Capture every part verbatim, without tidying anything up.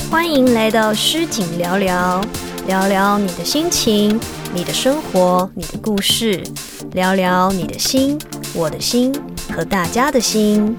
欢迎来到诗景聊聊，聊聊你的心情、你的生活、你的故事，聊聊你的心、我的心和大家的心。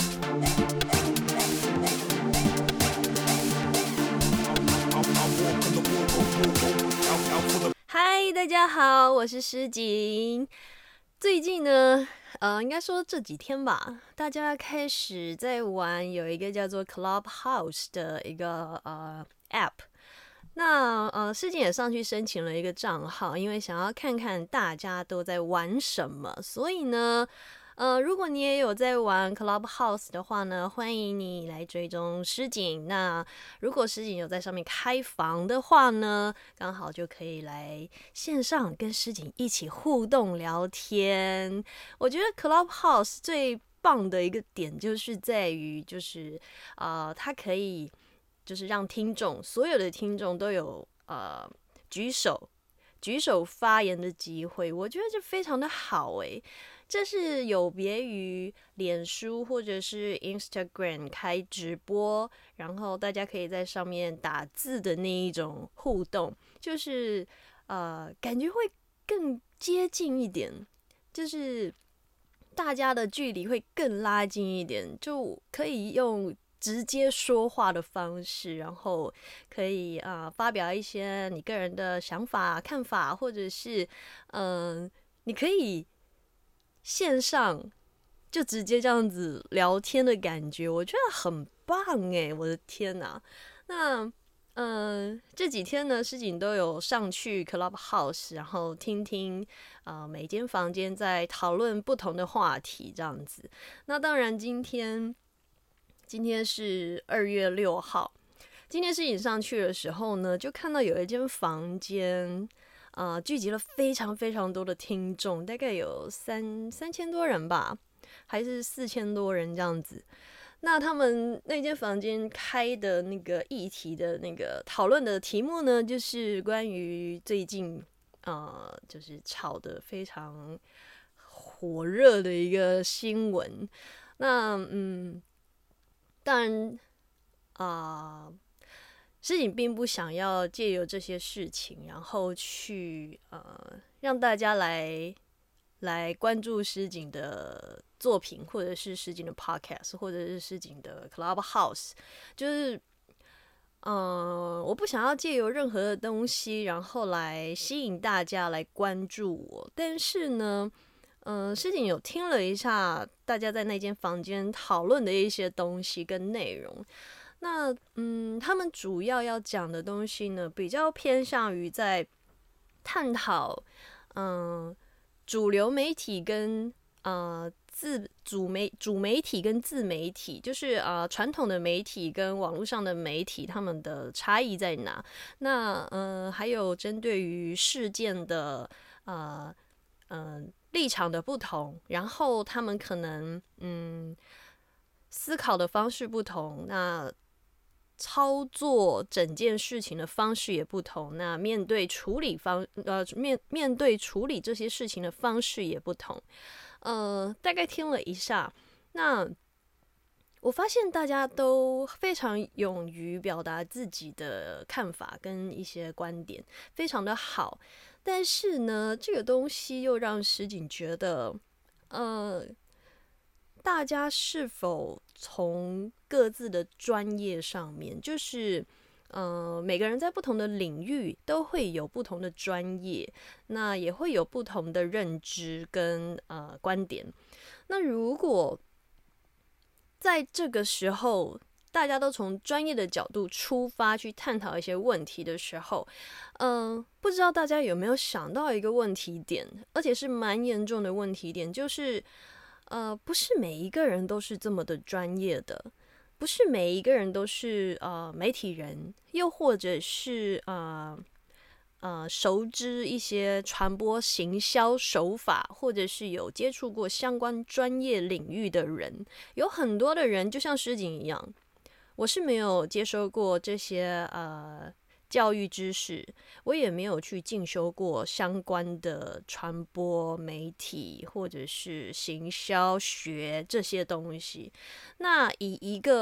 嗨，大家好，我是诗景。最近呢，呃，应该说这几天吧，大家开始在玩有一个叫做 Clubhouse 的一个呃 App。那呃，诗景也上去申请了一个账号，因为想要看看大家都在玩什么，所以呢。呃，如果你也有在玩 Clubhouse 的话呢，欢迎你来追踪诗景。那如果诗景有在上面开房的话呢，刚好就可以来线上跟诗景一起互动聊天。我觉得 Clubhouse 最棒的一个点就是在于，就是呃，它可以就是让听众所有的听众都有呃举手举手发言的机会，我觉得这非常的好诶。这是有别于脸书或者是 Instagram 开直播，然后大家可以在上面打字的那一种互动，就是呃感觉会更接近一点，就是大家的距离会更拉近一点，就可以用直接说话的方式，然后可以啊、呃、发表一些你个人的想法、看法，或者是嗯、呃，你可以线上就直接这样子聊天的感觉，我觉得很棒哎！我的天哪，那嗯、呃，这几天呢，诗景都有上去 Clubhouse， 然后听听呃每间房间在讨论不同的话题这样子。那当然，今天今天是二月六号，今天诗景上去的时候呢，就看到有一间房间。呃，聚集了非常非常多的听众，大概有三三千多人吧，还是四千多人这样子。那他们那间房间开的那个议题的那个讨论的题目呢，就是关于最近呃，就是炒得非常火热的一个新闻。那嗯，当然啊。呃诗景并不想要借由这些事情，然后去呃让大家来来关注诗景的作品，或者是诗景的 podcast， 或者是诗景的 Clubhouse， 就是呃我不想要借由任何的东西，然后来吸引大家来关注我。但是呢，嗯、呃，诗景有听了一下大家在那间房间讨论的一些东西跟内容。那嗯，他们主要要讲的东西呢，比较偏向于在探讨，嗯，主流媒体跟呃自主媒主媒体跟自媒体，就是呃传统的媒体跟网络上的媒体，他们的差异在哪？那呃还有针对于事件的呃嗯、呃、立场的不同，然后他们可能嗯思考的方式不同，那操作整件事情的方式也不同，那面对处理方呃面面对处理这些事情的方式也不同。呃，大概听了一下，那我发现大家都非常勇于表达自己的看法跟一些观点，非常的好。但是呢，这个东西又让石井觉得，呃，大家是否从各自的专业上面，就是呃，每个人在不同的领域都会有不同的专业，那也会有不同的认知跟呃观点。那如果在这个时候，大家都从专业的角度出发去探讨一些问题的时候，嗯、呃，不知道大家有没有想到一个问题点，而且是蛮严重的问题点，就是呃，不是每一个人都是这么的专业的，不是每一个人都是呃媒体人，又或者是呃呃熟知一些传播行销手法，或者是有接触过相关专业领域的人，有很多的人就像诗景一样，我是没有接收过这些呃教育知识，我也没有去进修过相关的传播媒体或者是行销学这些东西。那以一个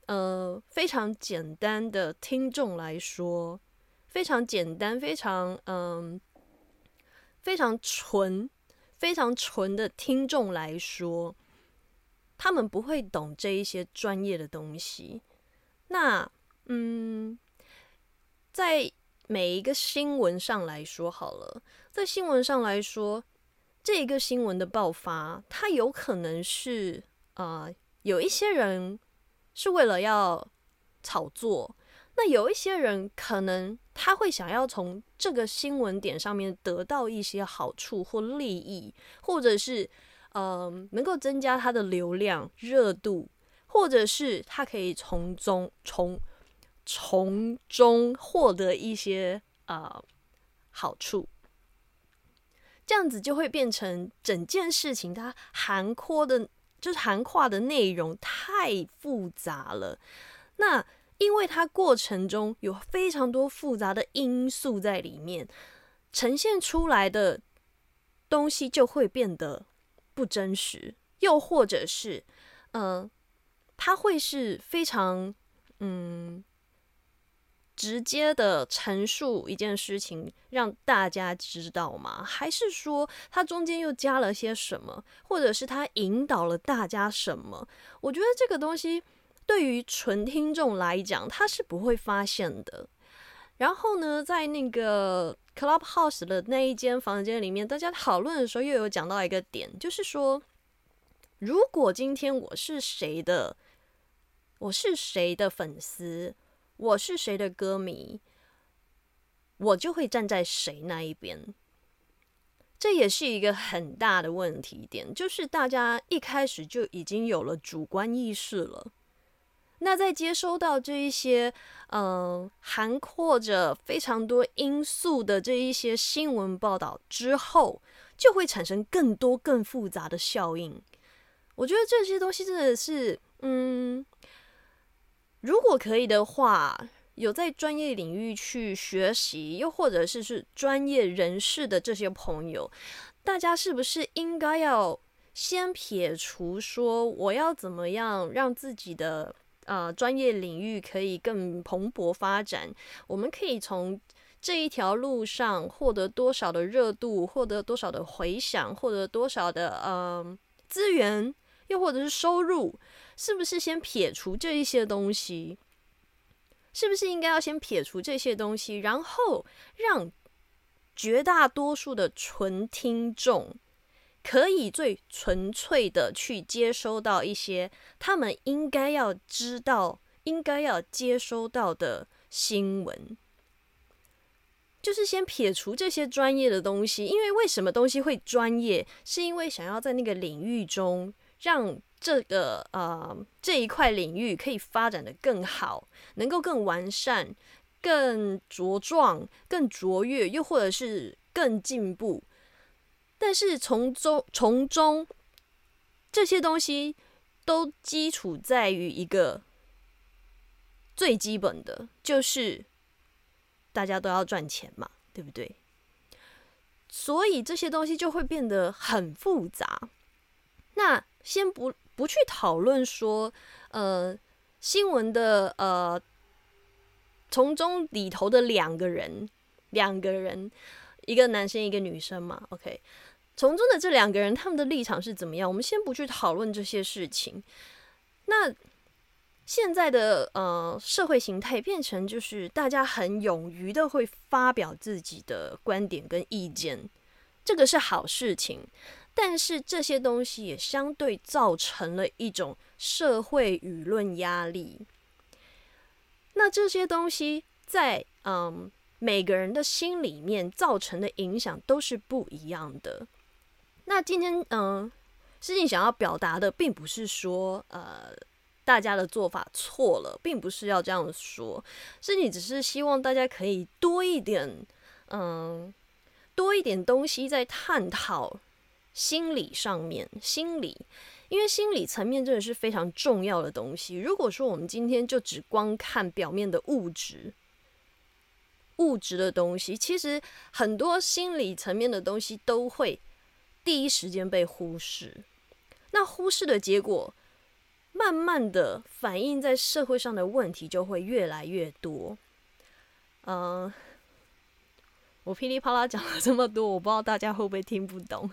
呃非常简单的听众来说，非常简单，非常嗯、呃、非常纯、非常纯的听众来说，他们不会懂这一些专业的东西。那嗯，在每一个新闻上来说好了，在新闻上来说，这一个新闻的爆发，它有可能是呃有一些人是为了要炒作，那有一些人可能他会想要从这个新闻点上面得到一些好处或利益，或者是呃能够增加他的流量热度，或者是他可以从中从从中获得一些呃好处。这样子就会变成整件事情它涵括的，就是涵跨的内容太复杂了。那因为它过程中有非常多复杂的因素在里面，呈现出来的东西就会变得不真实，又或者是，呃，它会是非常嗯直接的陈述一件事情让大家知道吗？还是说它中间又加了些什么，或者是它引导了大家什么？我觉得这个东西对于纯听众来讲，他是不会发现的。然后呢，在那个 Clubhouse 的那一间房间里面，大家讨论的时候又有讲到一个点，就是说，如果今天我是谁的，我是谁的粉丝，我是谁的歌迷，我就会站在谁那一边。这也是一个很大的问题点，就是大家一开始就已经有了主观意识了。那在接收到这一些呃涵括着非常多因素的这一些新闻报道之后，就会产生更多更复杂的效应。我觉得这些东西真的是，嗯，如果可以的话，有在专业领域去学习，又或者是是专业人士的这些朋友，大家是不是应该要先撇除说我要怎么样让自己的呃专业领域可以更蓬勃发展？我们可以从这一条路上获得多少的热度，获得多少的回响，获得多少的呃资源，又或者是收入，是不是先撇除这一些东西？是不是应该要先撇除这些东西，然后让绝大多数的纯听众可以最纯粹的去接收到一些他们应该要知道、应该要接收到的新闻？就是先撇除这些专业的东西，因为为什么东西会专业，是因为想要在那个领域中让这个呃这一块领域可以发展得更好，能够更完善、更茁壮、更卓越，又或者是更进步。但是从中从中这些东西都基础在于一个最基本的，就是大家都要赚钱嘛，对不对？所以这些东西就会变得很复杂。那先不不去讨论说，呃，新闻的呃，从中里头的两个人，两个人，一个男生一个女生嘛 ，OK， 从中的这两个人他们的立场是怎么样？我们先不去讨论这些事情。那现在的呃社会形态变成就是大家很勇于的会发表自己的观点跟意见，这个是好事情。但是这些东西也相对造成了一种社会舆论压力。那这些东西在嗯每个人的心里面造成的影响都是不一样的。那今天嗯，诗静想要表达的并不是说呃大家的做法错了，并不是要这样说，诗静只是希望大家可以多一点嗯多一点东西在探讨心理上面，心理，因为心理层面真的是非常重要的东西。如果说我们今天就只光看表面的物质，物质的东西，其实很多心理层面的东西都会第一时间被忽视。那忽视的结果，慢慢慢的反映在社会上的问题就会越来越多。嗯、呃，我噼里啪啦讲了这么多，我不知道大家会不会听不懂。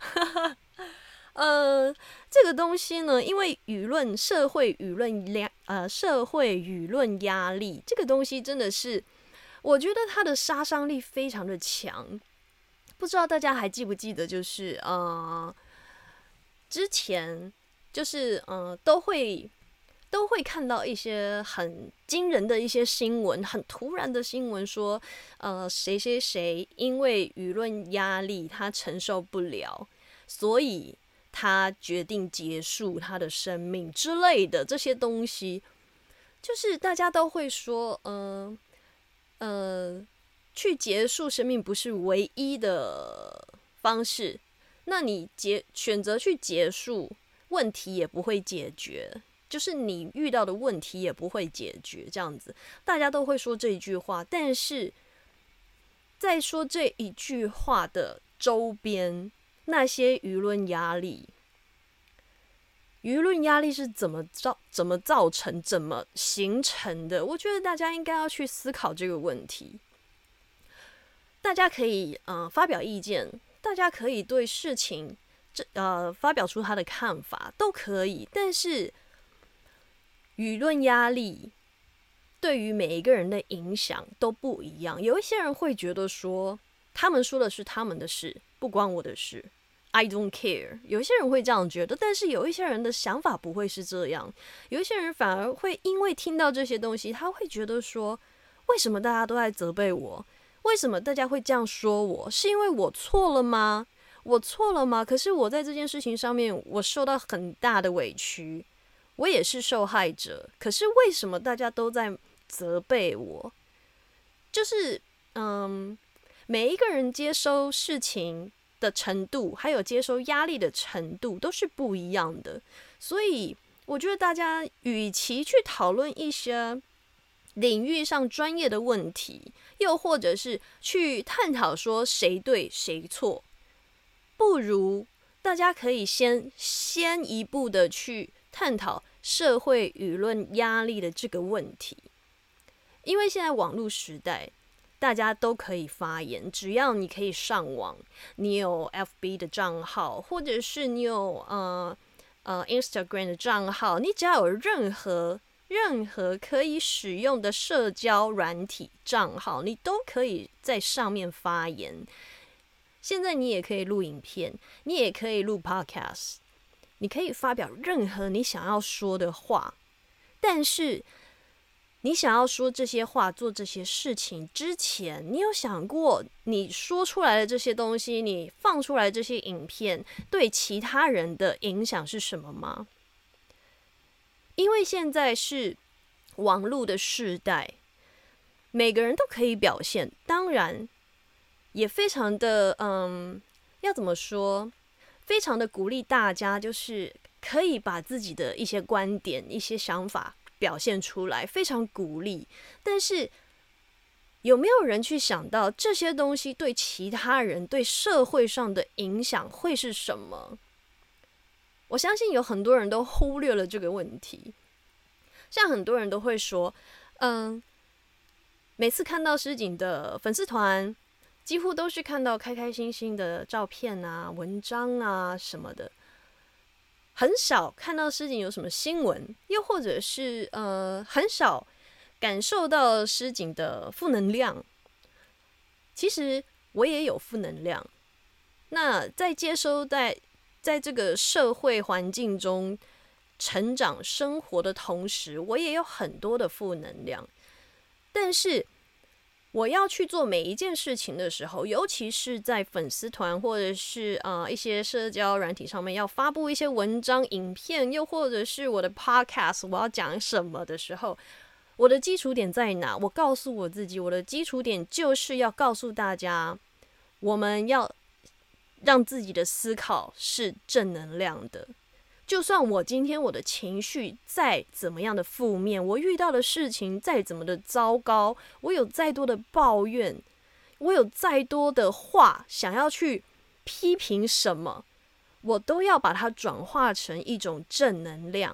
呃，这个东西呢，因为舆论、社会舆论压呃社会舆论压力，这个东西真的是，我觉得它的杀伤力非常的强。不知道大家还记不记得，就是呃，之前就是呃都会都会看到一些很惊人的一些新闻，很突然的新闻说，呃，谁谁谁因为舆论压力他承受不了，所以他决定结束他的生命之类的这些东西，就是大家都会说，呃呃，去结束生命不是唯一的方式，那你结选择去结束，问题也不会解决。就是你遇到的问题也不会解决，这样子，大家都会说这一句话，但是在说这一句话的周边，那些舆论压力，舆论压力是怎么造、怎么造成、怎么形成的？我觉得大家应该要去思考这个问题。大家可以呃发表意见，大家可以对事情这呃发表出他的看法，都可以，但是舆论压力对于每一个人的影响都不一样。有一些人会觉得说，他们说的是他们的事，不关我的事 ，I don't care。有一些人会这样觉得，但是有一些人的想法不会是这样。有一些人反而会因为听到这些东西，他会觉得说，为什么大家都在责备我？为什么大家会这样说我？是因为我错了吗？我错了吗？可是我在这件事情上面，我受到很大的委屈。我也是受害者，可是为什么大家都在责备我？就是嗯，每一个人接收事情的程度，还有接收压力的程度都是不一样的。所以我觉得大家与其去讨论一些领域上专业的问题，又或者是去探讨说谁对谁错，不如大家可以先先一步的去探讨社会舆论压力的这个问题。因为现在网络时代，大家都可以发言，只要你可以上网，你有 F B 的账号，或者是你有呃呃 Instagram 的账号，你只要有任何任何可以使用的社交软体账号，你都可以在上面发言。现在你也可以录影片，你也可以录 podcast， 你可以发表任何你想要说的话。但是你想要说这些话、做这些事情之前，你有想过你说出来的这些东西，你放出来的这些影片对其他人的影响是什么吗？因为现在是网络的时代，每个人都可以表现，当然也非常的嗯，要怎么说？非常的鼓励大家，就是可以把自己的一些观点、一些想法表现出来，非常鼓励。但是有没有人去想到这些东西对其他人、对社会上的影响会是什么？我相信有很多人都忽略了这个问题。像很多人都会说，嗯，每次看到诗景的粉丝团，几乎都是看到开开心心的照片啊、文章啊什么的，很少看到诗景有什么新闻，又或者是呃，很少感受到诗景的负能量。其实我也有负能量，那在接收在在这个社会环境中成长生活的同时，我也有很多的负能量。但是我要去做每一件事情的时候，尤其是在粉丝团或者是呃一些社交软体上面要发布一些文章、影片，又或者是我的 podcast 我要讲什么的时候，我的基础点在哪？我告诉我自己，我的基础点就是要告诉大家，我们要让自己的思考是正能量的。就算我今天我的情绪再怎么样的负面，我遇到的事情再怎么的糟糕，我有再多的抱怨，我有再多的话想要去批评什么，我都要把它转化成一种正能量。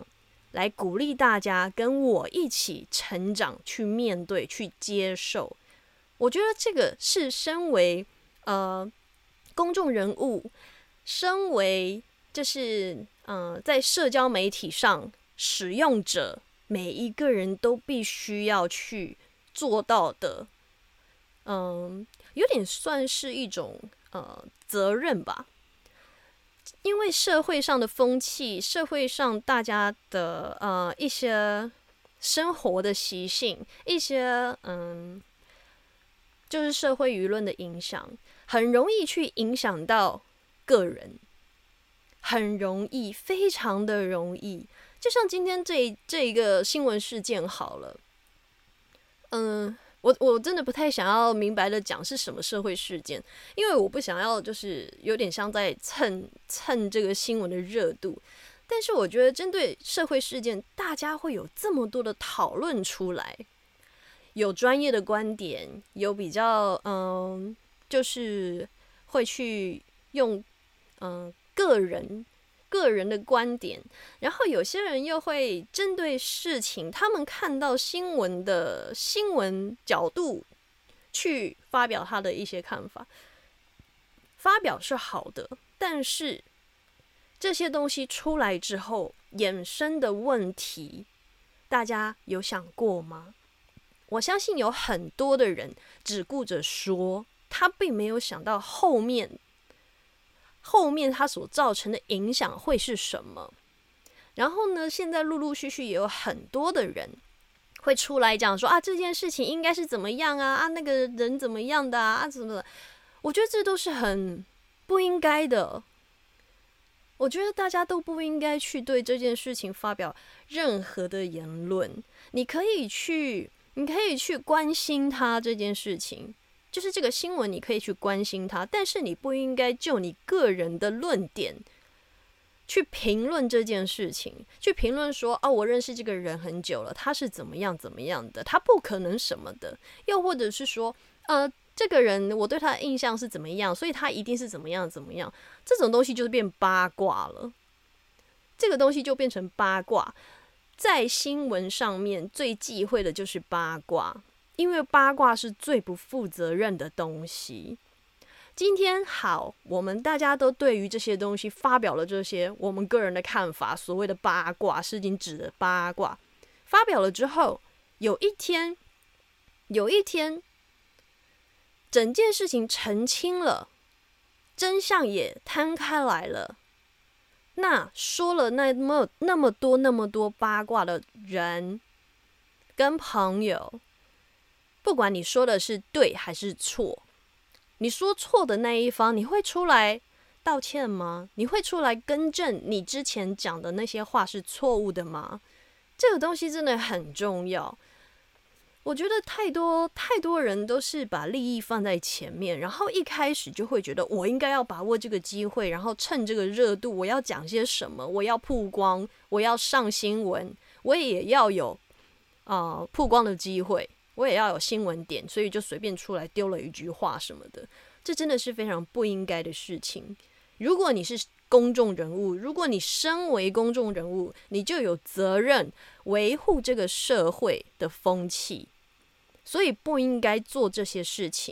来鼓励大家跟我一起成长，去面对，去接受。我觉得这个是身为呃公众人物，身为就是呃在社交媒体上使用者，每一个人都必须要去做到的，嗯、呃，有点算是一种呃责任吧。因为社会上的风气，社会上大家的呃一些生活的习性，一些嗯，就是社会舆论的影响，很容易去影响到个人，很容易，非常的容易。就像今天这这一个新闻事件好了，嗯，我我真的不太想要明白的讲是什么社会事件，因为我不想要就是有点像在蹭蹭这个新闻的热度。但是我觉得针对社会事件，大家会有这么多的讨论出来，有专业的观点，有比较嗯，就是会去用嗯个人个人的观点，然后有些人又会针对事情，他们看到新闻的新闻角度去发表他的一些看法。发表是好的，但是这些东西出来之后衍生的问题，大家有想过吗？我相信有很多的人只顾着说，他并没有想到后面后面它所造成的影响会是什么。然后呢，现在陆陆续续也有很多的人会出来讲说啊，这件事情应该是怎么样啊，啊那个人怎么样的啊，啊怎么的。我觉得这都是很不应该的。我觉得大家都不应该去对这件事情发表任何的言论。你可以去，你可以去关心他这件事情，就是这个新闻，你可以去关心他，但是你不应该就你个人的论点去评论这件事情，去评论说啊，我认识这个人很久了，他是怎么样怎么样的，他不可能什么的，又或者是说，呃。这个人我对他的印象是怎么样，所以他一定是怎么样怎么样，这种东西就是变八卦了。这个东西就变成八卦，在新闻上面最忌讳的就是八卦，因为八卦是最不负责任的东西。今天好，我们大家都对于这些东西发表了这些我们个人的看法，所谓的八卦，是已经指的八卦。发表了之后，有一天，有一天。整件事情澄清了，真相也摊开来了。那说了那么那么多那么多八卦的人跟朋友，不管你说的是对还是错，你说错的那一方，你会出来道歉吗？你会出来更正你之前讲的那些话是错误的吗？这个东西真的很重要。我觉得太多太多人都是把利益放在前面，然后一开始就会觉得我应该要把握这个机会，然后趁这个热度，我要讲些什么，我要曝光，我要上新闻，我也要有呃曝光的机会，我也要有新闻点，所以就随便出来丢了一句话什么的，这真的是非常不应该的事情。如果你是公众人物，如果你身为公众人物，你就有责任维护这个社会的风气，所以不应该做这些事情。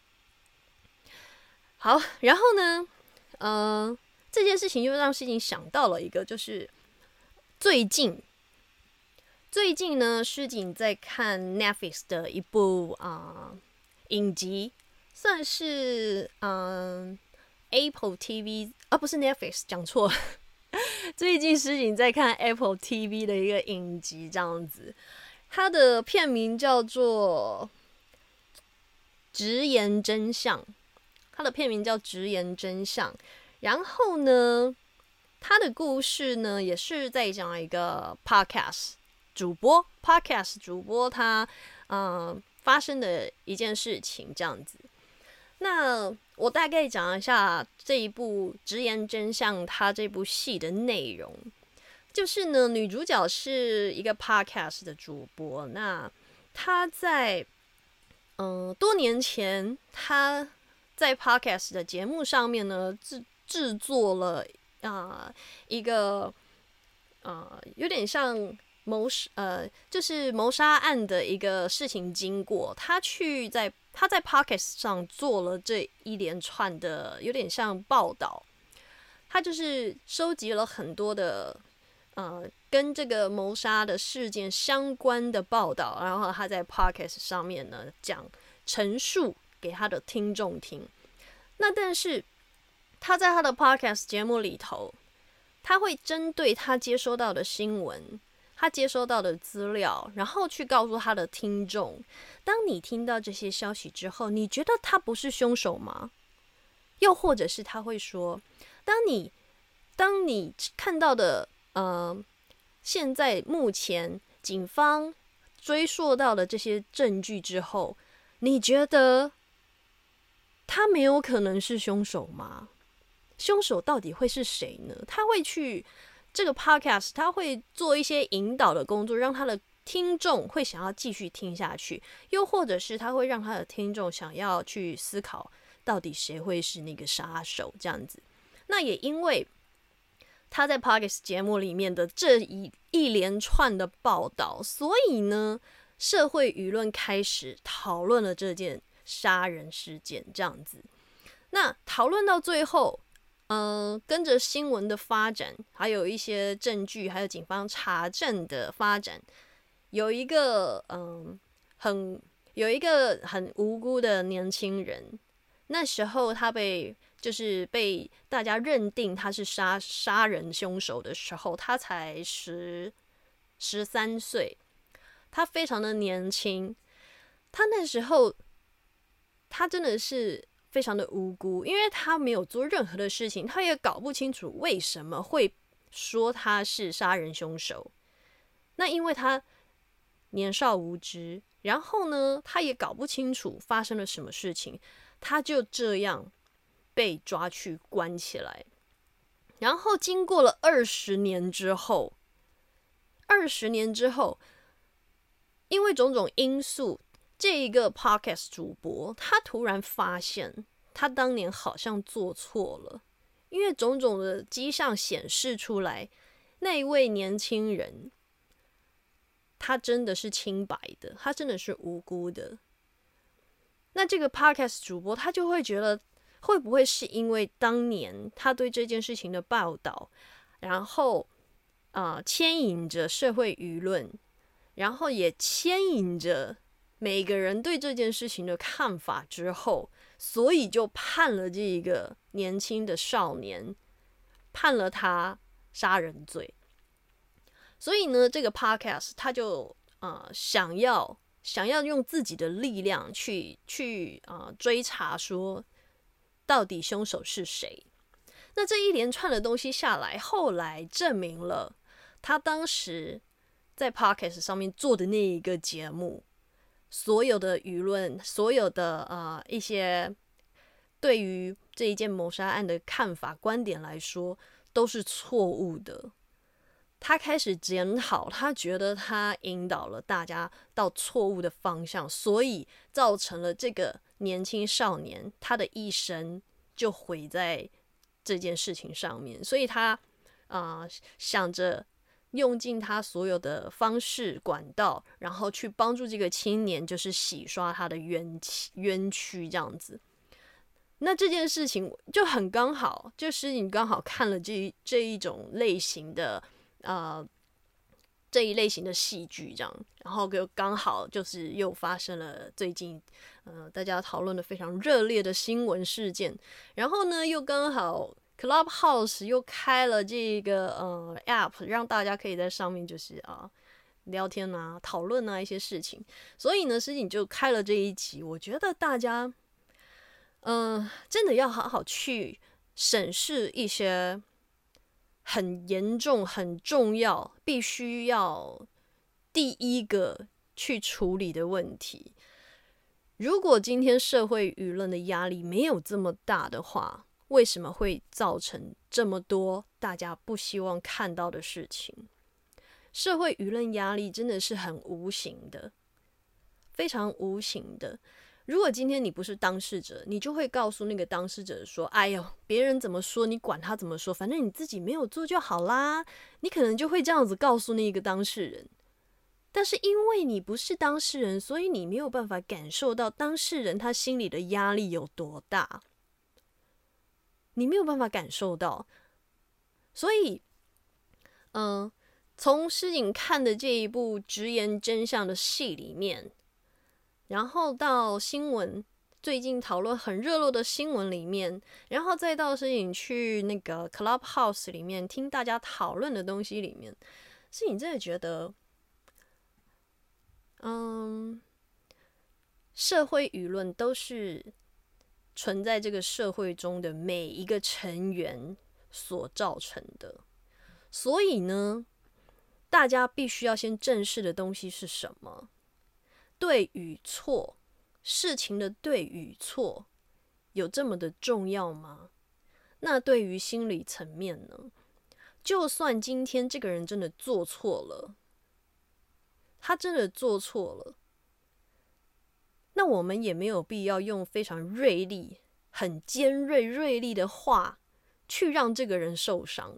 好，然后呢，呃，这件事情又让事情想到了一个，就是最近，最近呢，诗景在看 Netflix 的一部啊、呃、影集，算是嗯。呃Apple T V 啊，不是 Netflix， 讲错了。最近诗景在看 Apple T V 的一个影集，这样子，它的片名叫做《直言真相》，它的片名叫《直言真相》。然后呢，它的故事呢，也是在讲一个 podcast 主播 ，podcast 主播他嗯、呃、发生的一件事情，这样子。那我大概讲一下这一部《直言真相》它这部戏的内容，就是呢，女主角是一个 podcast 的主播，那她在嗯、呃、多年前，她在 podcast 的节目上面呢制制作了啊、呃、一个呃，有点像谋呃，就是谋杀案的一个事情经过，他去在他在 Podcast 上做了这一连串的，有点像报道，他就是收集了很多的呃跟这个谋杀的事件相关的报道，然后他在 Podcast 上面呢讲陈述给他的听众听。那但是他在他的 Podcast 节目里头，他会针对他接收到的新闻，他接收到的资料，然后去告诉他的听众，当你听到这些消息之后，你觉得他不是凶手吗？又或者是他会说，当你当你看到的呃，现在目前警方追溯到的这些证据之后，你觉得他没有可能是凶手吗？凶手到底会是谁呢？他会去这个 podcast， 他会做一些引导的工作，让他的听众会想要继续听下去，又或者是他会让他的听众想要去思考，到底谁会是那个杀手这样子。那也因为他在 podcast 节目里面的这一一连串的报道，所以呢，社会舆论开始讨论了这件杀人事件这样子。那讨论到最后，呃，跟着新闻的发展，还有一些证据，还有警方查证的发展，有一个嗯、呃，很有一个很无辜的年轻人，那时候他被就是被大家认定他是杀杀人凶手的时候，他才十十三岁，他非常的年轻，他那时候他真的是非常的无辜，因为他没有做任何的事情，他也搞不清楚为什么会说他是杀人凶手。那因为他年少无知，然后呢，他也搞不清楚发生了什么事情，他就这样被抓去关起来。然后经过了二十年之后，二十年之后，因为种种因素，这一个 podcast 主播他突然发现他当年好像做错了，因为种种的迹象显示出来，那一位年轻人他真的是清白的，他真的是无辜的。那这个 podcast 主播他就会觉得，会不会是因为当年他对这件事情的报道，然后呃牵引着社会舆论，然后也牵引着每个人对这件事情的看法之后，所以就判了这一个年轻的少年，判了他杀人罪。所以呢，这个 podcast 他就呃想要想要用自己的力量去去呃追查说到底凶手是谁。那这一连串的东西下来，后来证明了他当时在 podcast 上面做的那一个节目，所有的舆论，所有的呃一些对于这一件谋杀案的看法观点来说，都是错误的。他开始检讨，他觉得他引导了大家到错误的方向，所以造成了这个年轻少年他的一生就毁在这件事情上面。所以他啊、呃、想着用尽他所有的方式管道，然后去帮助这个青年，就是洗刷他的冤冤屈这样子。那这件事情就很刚好，就是你刚好看了这这一种类型的呃这一类型的戏剧这样，然后就刚好就是又发生了最近呃大家讨论的非常热烈的新闻事件，然后呢又刚好 Clubhouse 又开了这个呃 App， 让大家可以在上面就是啊、呃、聊天啊、讨论啊一些事情，所以呢事情就开了这一集，我觉得大家嗯、呃，真的要好好去审视一些很严重、很重要、必须要第一个去处理的问题。如果今天社会舆论的压力没有这么大的话，为什么会造成这么多大家不希望看到的事情？社会舆论压力真的是很无形的，非常无形的。 如果今天你不是当事者，你就会告诉那个当事者说：“哎呦，别人怎么说，你管他怎么说，反正你自己没有做就好啦。”你可能就会这样子告诉那个当事人。但是因为你不是当事人，所以你没有办法感受到当事人他心里的压力有多大，你没有办法感受到。所以，嗯、呃，从诗颖看的这一部直言真相的戏里面，然后到新闻最近讨论很热络的新闻里面，然后再到诗颖去那个 Clubhouse 里面听大家讨论的东西里面，诗颖真的觉得，嗯，社会舆论都是存在这个社会中的每一个成员所造成的。所以呢，大家必须要先正视的东西是什么？对与错，事情的对与错，有这么的重要吗？那对于心理层面呢？就算今天这个人真的做错了，他真的做错了，那我们也没有必要用非常锐利、很尖锐、锐利的话去让这个人受伤。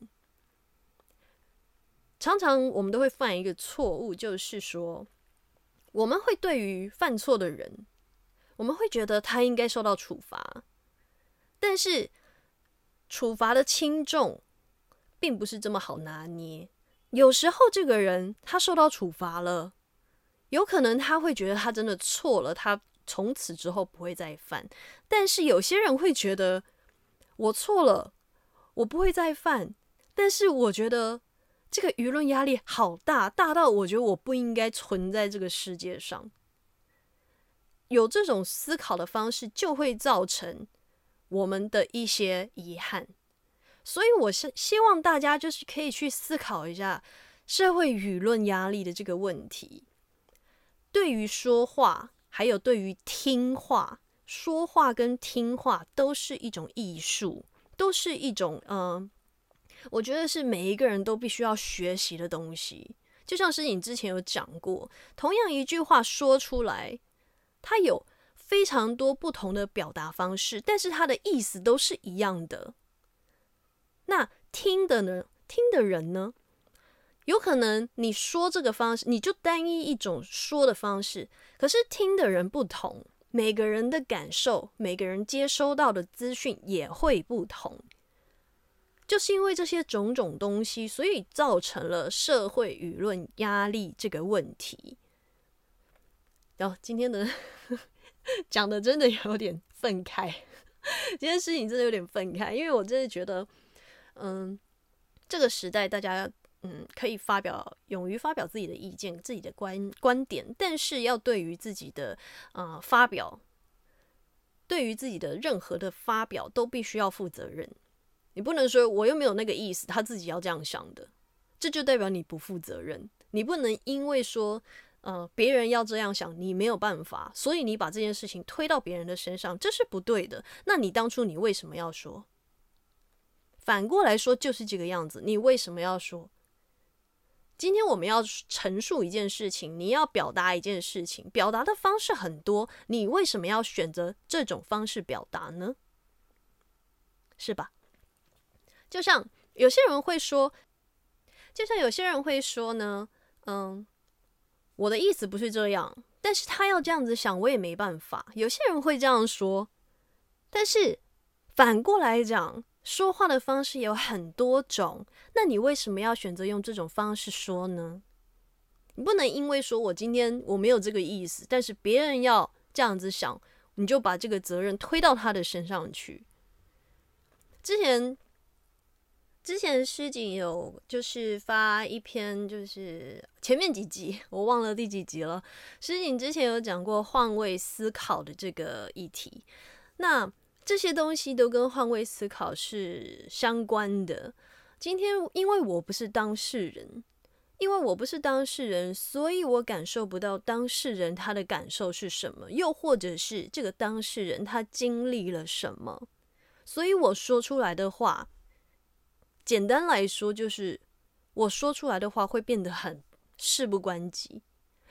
常常我们都会犯一个错误，就是说，我们会对于犯错的人，我们会觉得他应该受到处罚，但是处罚的轻重并不是这么好拿捏。有时候这个人他受到处罚了，有可能他会觉得他真的错了，他从此之后不会再犯。但是有些人会觉得，我错了，我不会再犯，但是我觉得这个舆论压力好大，大到我觉得我不应该存在这个世界上。有这种思考的方式，就会造成我们的一些遗憾。所以我是希望大家就是可以去思考一下社会舆论压力的这个问题。对于说话，还有对于听话，说话跟听话都是一种艺术，都是一种嗯、呃，我觉得是每一个人都必须要学习的东西。就像是你之前有讲过，同样一句话说出来，它有非常多不同的表达方式，但是它的意思都是一样的。那听的呢？听的人呢？有可能你说这个方式，你就单一一种说的方式，可是听的人不同，每个人的感受，每个人接收到的资讯也会不同。就是因为这些种种东西，所以造成了社会舆论压力这个问题。然后今天的讲的真的有点愤慨，今天事情真的有点愤慨，因为我真的觉得，嗯，这个时代大家嗯可以发表，勇于发表自己的意见、自己的观观点，但是要对于自己的呃发表，对于自己的任何的发表都必须要负责任。你不能说我又没有那个意思，他自己要这样想的，这就代表你不负责任。你不能因为说呃别人要这样想，你没有办法，所以你把这件事情推到别人的身上，这是不对的。那你当初你为什么要说？反过来说就是这个样子，你为什么要说？今天我们要陈述一件事情，你要表达一件事情，表达的方式很多，你为什么要选择这种方式表达呢？是吧？就像有些人会说，就像有些人会说呢，嗯，我的意思不是这样，但是他要这样子想，我也没办法。有些人会这样说，但是反过来讲，说话的方式有很多种，那你为什么要选择用这种方式说呢？你不能因为说我今天我没有这个意思，但是别人要这样子想，你就把这个责任推到他的身上去。之前之前诗景有就是发一篇，就是前面几集我忘了第几集了。诗景之前有讲过换位思考的这个议题，那这些东西都跟换位思考是相关的。今天因为我不是当事人，因为我不是当事人，所以我感受不到当事人他的感受是什么，又或者是这个当事人他经历了什么，所以我说出来的话，简单来说就是我说出来的话会变得很事不关己。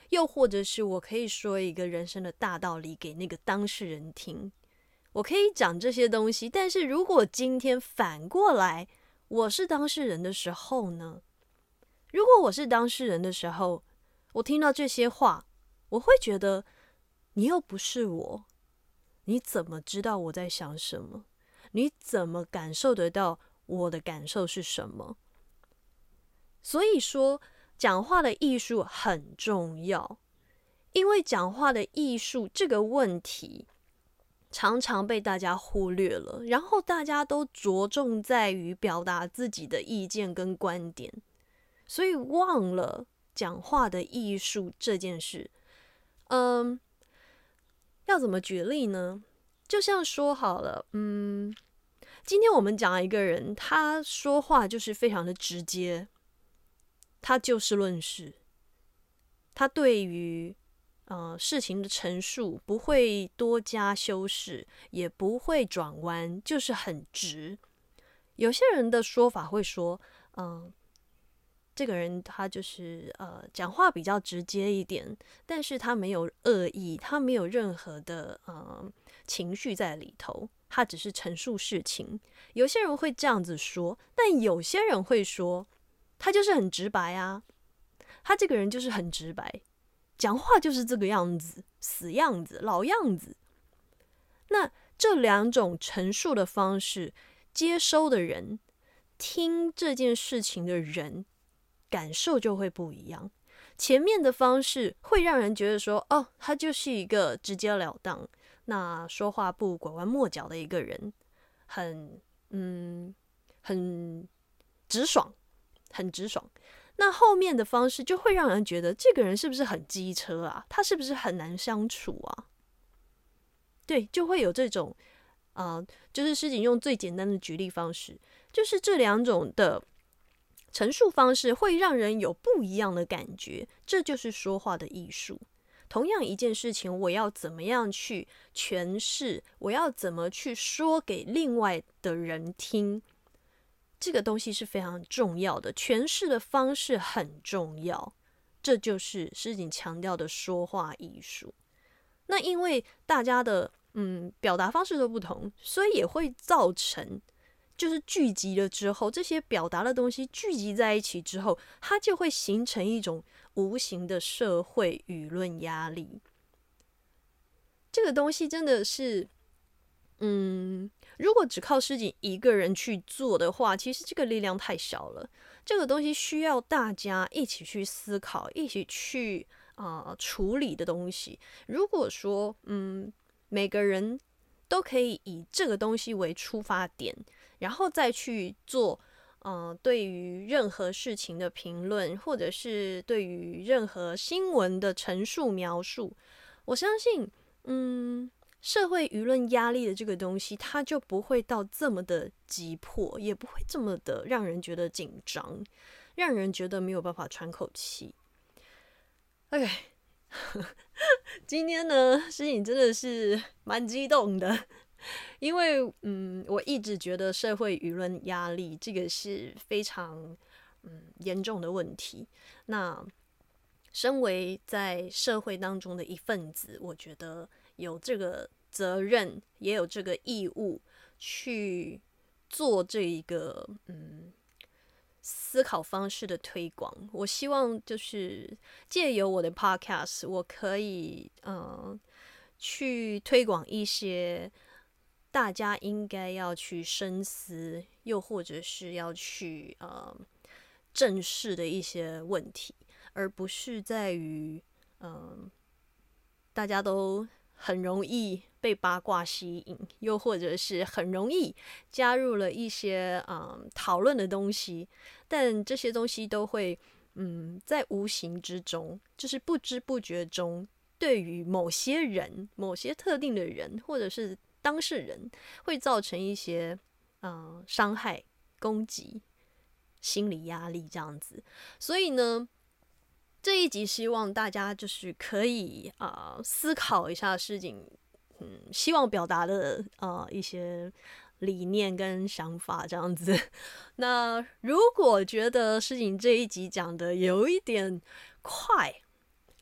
又或者是我可以说一个人生的大道理给那个当事人听，我可以讲这些东西。但是如果今天反过来我是当事人的时候呢？如果我是当事人的时候，我听到这些话，我会觉得你又不是我，你怎么知道我在想什么？你怎么感受得到我的感受是什么？所以说，讲话的艺术很重要，因为讲话的艺术这个问题常常被大家忽略了，然后大家都着重在于表达自己的意见跟观点，所以忘了讲话的艺术这件事。嗯，要怎么举例呢？就像说好了，嗯，今天我们讲一个人，他说话就是非常的直接，他就事论事，他对于呃事情的陈述不会多加修饰，也不会转弯，就是很直。有些人的说法会说，嗯、呃，这个人他就是呃讲话比较直接一点，但是他没有恶意，他没有任何的呃情绪在里头，他只是陈述事情。有些人会这样子说，但有些人会说，他就是很直白啊，他这个人就是很直白，讲话就是这个样子，死样子，老样子。那这两种陈述的方式，接收的人，听这件事情的人，感受就会不一样。前面的方式会让人觉得说，哦，他就是一个直截了当，那说话不拐弯抹角的一个人，很嗯，很直爽，很直爽。那后面的方式就会让人觉得这个人是不是很机车啊？他是不是很难相处啊？对，就会有这种，呃，就是诗景用最简单的举例方式，就是这两种的陈述方式会让人有不一样的感觉，这就是说话的艺术。同样一件事情，我要怎么样去诠释，我要怎么去说给另外的人听，这个东西是非常重要的，诠释的方式很重要，这就是诗景强调的说话艺术。那因为大家的嗯表达方式都不同，所以也会造成就是聚集了之后，这些表达的东西聚集在一起之后，它就会形成一种无形的社会舆论压力。这个东西真的是，嗯，如果只靠诗景一个人去做的话，其实这个力量太小了。这个东西需要大家一起去思考，一起去啊、呃、处理的东西。如果说，嗯，每个人都可以以这个东西为出发点，然后再去做，呃，对于任何事情的评论，或者是对于任何新闻的陈述描述，我相信，嗯，社会舆论压力的这个东西，它就不会到这么的急迫，也不会这么的让人觉得紧张，让人觉得没有办法喘口气。OK， 今天呢，诗颖真的是蛮激动的。因为嗯，我一直觉得社会舆论压力这个是非常嗯严重的问题。那身为在社会当中的一份子，我觉得有这个责任，也有这个义务去做这一个嗯思考方式的推广。我希望就是借由我的 podcast， 我可以嗯、呃、去推广一些大家应该要去深思，又或者是要去呃正视的一些问题，而不是在于嗯、呃、大家都很容易被八卦吸引，又或者是很容易加入了一些嗯讨论的东西，但这些东西都会嗯在无形之中，就是不知不觉中，对于某些人、某些特定的人，或者是当事人，会造成一些嗯伤害、攻击、心理压力这样子。所以呢，这一集希望大家就是可以啊、呃、思考一下事情，嗯，希望表达的呃一些理念跟想法这样子。那如果觉得事情这一集讲的有一点快，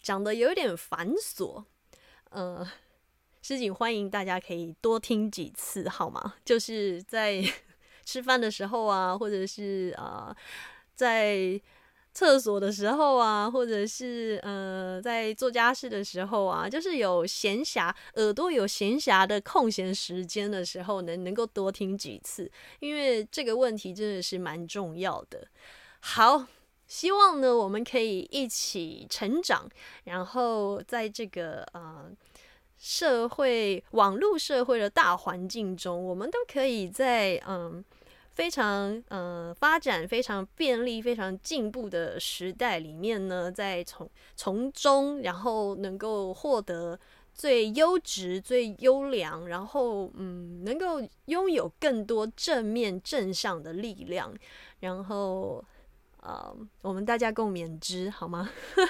讲的有点繁琐，呃，诗锦欢迎大家可以多听几次，好吗？就是在吃饭的时候啊，或者是呃，在厕所的时候啊，或者是呃在做家事的时候啊，就是有闲暇耳朵有闲暇的空闲时间的时候呢，能够多听几次，因为这个问题真的是蛮重要的。好，希望呢我们可以一起成长，然后在这个呃社会网络社会的大环境中，我们都可以在嗯。非常呃发展非常便利、非常进步的时代里面呢，在从从中，然后能够获得最优质、最优良，然后嗯，能够拥有更多正面正向的力量，然后呃，我们大家共勉之，好吗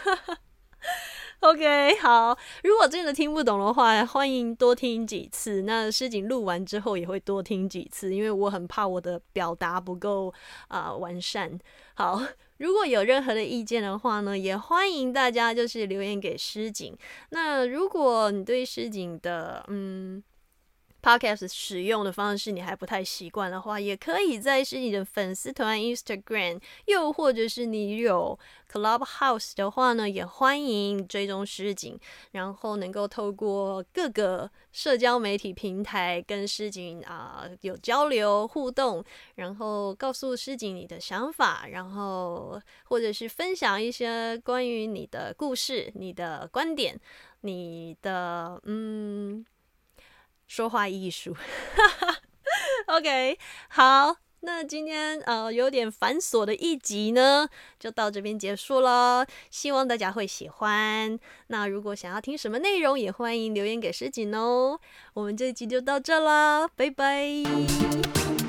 ？OK， 好。如果真的听不懂的话，欢迎多听几次。那诗锦录完之后也会多听几次，因为我很怕我的表达不够啊、呃、完善。好，如果有任何的意见的话呢，也欢迎大家就是留言给诗锦。那如果你对诗锦的嗯。Podcast 使用的方式你还不太习惯的话，也可以在是你的粉丝团 Instagram， 又或者是你有 Clubhouse 的话呢，也欢迎追踪诗锦，然后能够透过各个社交媒体平台跟诗锦啊、呃、有交流互动，然后告诉诗锦你的想法，然后或者是分享一些关于你的故事、你的观点、你的嗯。说话艺术，OK， 好，那今天呃有点繁琐的一集呢，就到这边结束了，希望大家会喜欢。那如果想要听什么内容，也欢迎留言给诗锦哦。我们这一集就到这啦，拜拜。